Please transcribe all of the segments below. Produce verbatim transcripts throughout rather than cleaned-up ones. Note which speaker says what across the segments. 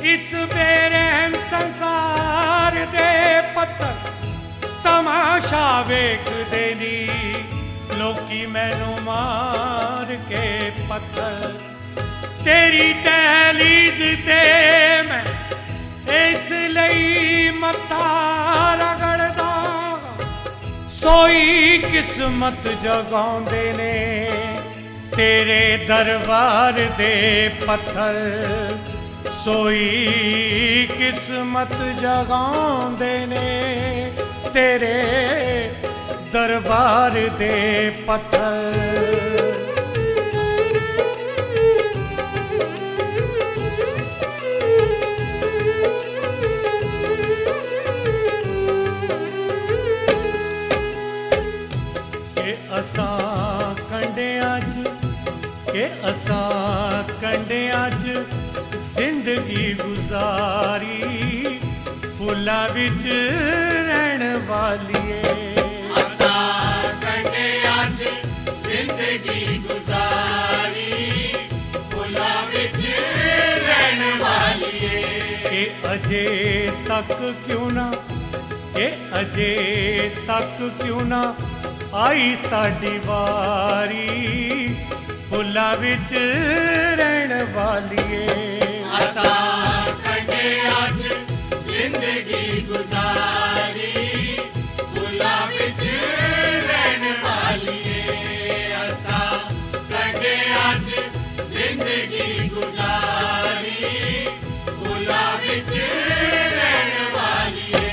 Speaker 1: इस बेरहम संसार दे पत्थर तमाशा वेख देनी लोकी मैनू मार के पत्थर तेरी दहलीज ते मैं इसलिए मत्था रगड़दा सोई किस्मत जगाउंदे ने तेरे दरबार दे पत्थर सोई किस्मत जगाउंदे ने तेरे दरबार दे पत्थर असां कंडियां च के असां कंडियां च जिंदगी गुजारी फुल्लां विच रहण वालिए
Speaker 2: असां कंडियां च जिंदगी गुजारी फुल्लां विच रहण वालिए
Speaker 1: के अजे तक क्यों ना के अजे तक क्यों ना आई साडी वारी फुल्लां विच रहण वालिए
Speaker 2: असां कंडियां च जिंदगी गुजारी फुल्लां विच रहण वालिए असां कंडियां च जिंदगी गुजारी फुल्लां विच रहण वालिए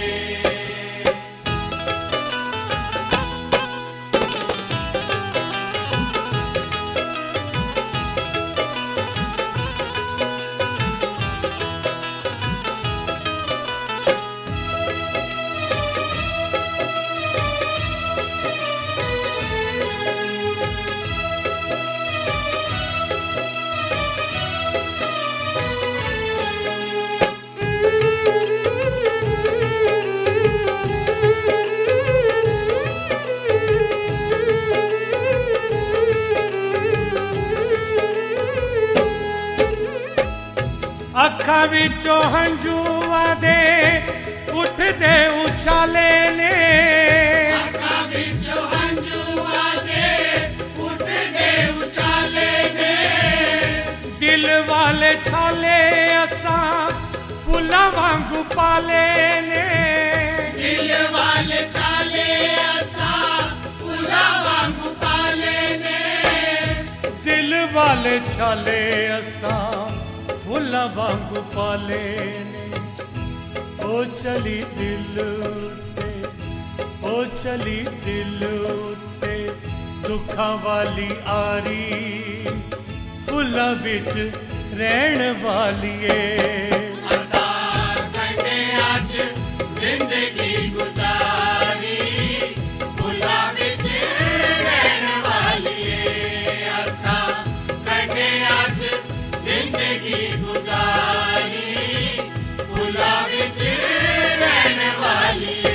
Speaker 1: अखा विचों हंजुआ दे उठदे उछाले ने
Speaker 2: अखा विचों हंजुआ दे उठदे उछाले ने
Speaker 1: दिल वाले छाले असां फुल्लां वांगू पाले ने
Speaker 2: दिल वाले छाले असां फुल्लां वांगू पाले ने
Speaker 1: दिल वाले छाले असां फुल्लां वांगू पाले ने ओ चली दिल ते ओ चली दिल ते दुखां वाली आरी फुल्लां विच रहण वालिए
Speaker 2: असां कंडियां च जिंदगी गुजारी फुल्लां विच रहण वालिए असां कंडियां च जिंदगी गुजारी फुल्लां विच रहण वालिए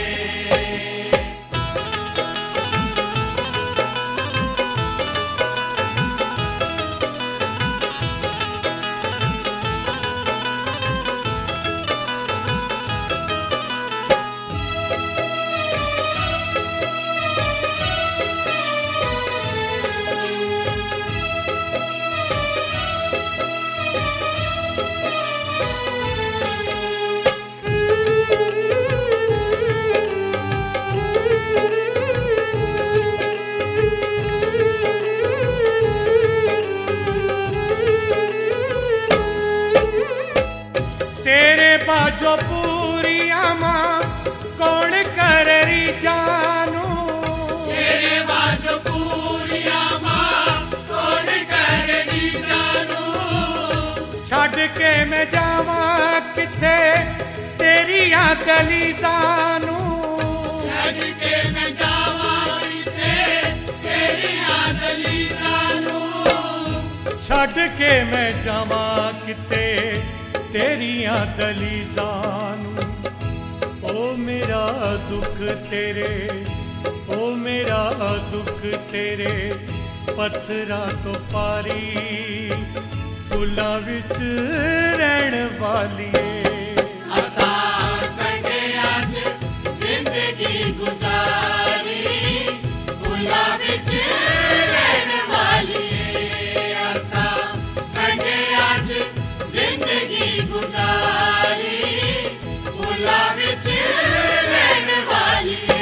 Speaker 1: तेरे बाजो पूरिया मां कौन करी जानू
Speaker 2: तेरे बाजो पूरिया मां कौन करी जानू
Speaker 1: छड़ के मैं जावा किथे तेरिया दलीज़ानू
Speaker 2: छड़ के मैं जावा किथे तेरिया दलीज़ानू
Speaker 1: छड़ के मैं जावा किथे तेरिया दलीज़ानू ओ मेरा दुख तेरे ओ मेरा दुख तेरे पत्थरा तो पारी फुल्लां विच रहण वालिए
Speaker 2: असां कंढियां च जिंदगी गुजारी फुल्लां विच रहण वालिए असां कंढियां च जिंदगी गुजारी फुल्लां विच रहण वालिए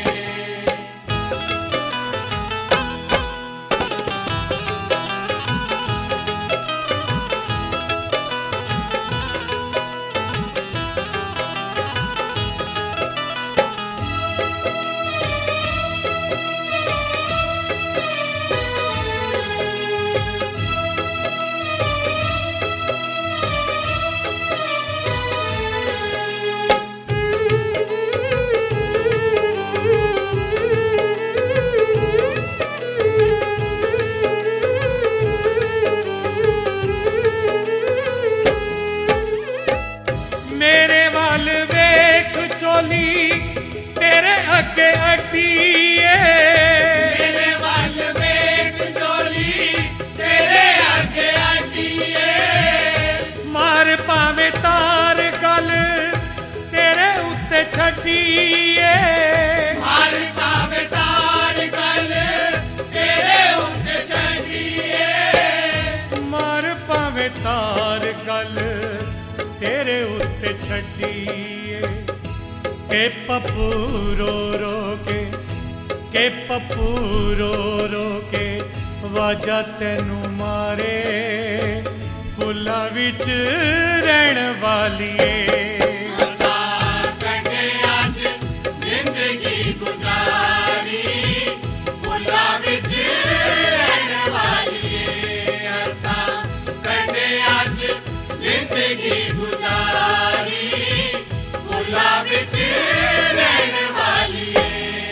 Speaker 1: मेरे वाल वेख चोली तेरे अगे अड्डीए
Speaker 2: मेरे वाल वेख चोली तेरे अगे अड्डीए
Speaker 1: मार पावे तार गल तेरे उत्ते छड्डीए
Speaker 2: मार पावे तार गल तेरे उत्ते छड्डीए
Speaker 1: मार पावे तार गल तेरे उत्ते छड्डीए के पप्पू रो रो के के पप्पू रो रो के वाजा तेनू मारे फुल्लां विच रहण वालिए
Speaker 2: असां कंढियां च जिंदगी गुजारी फुल्लां विच रहण वालिए असां कंढियां च जिंदगी गुजारी फुल्लां विच रहण वालिए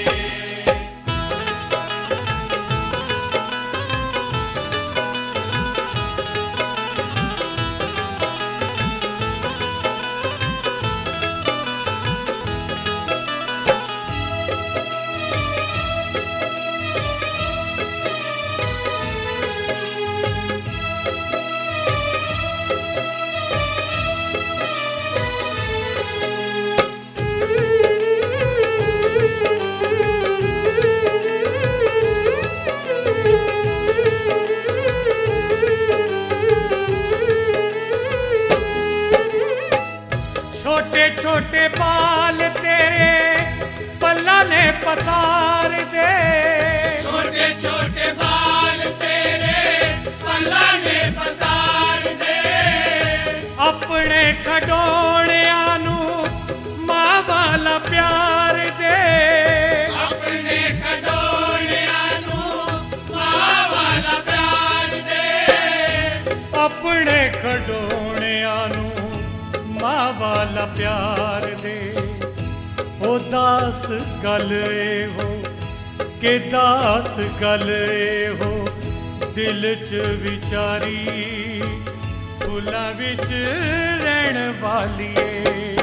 Speaker 1: छोटे छोटे बाल तेरे पल्ला ने पसार दे
Speaker 2: छोटे छोटे बाल तेरे पल्ला ने पसार दे
Speaker 1: अपने खडोणियां नू मां वाला प्यार दे
Speaker 2: अपने खडोणियां नू मां वाला प्यार दे
Speaker 1: अपने खडोणियां नू मां वाला प्यार दे ओ दास गल ए हो के दास गल ए हो दिल च विचारी फुल्लां विच रहण वालिए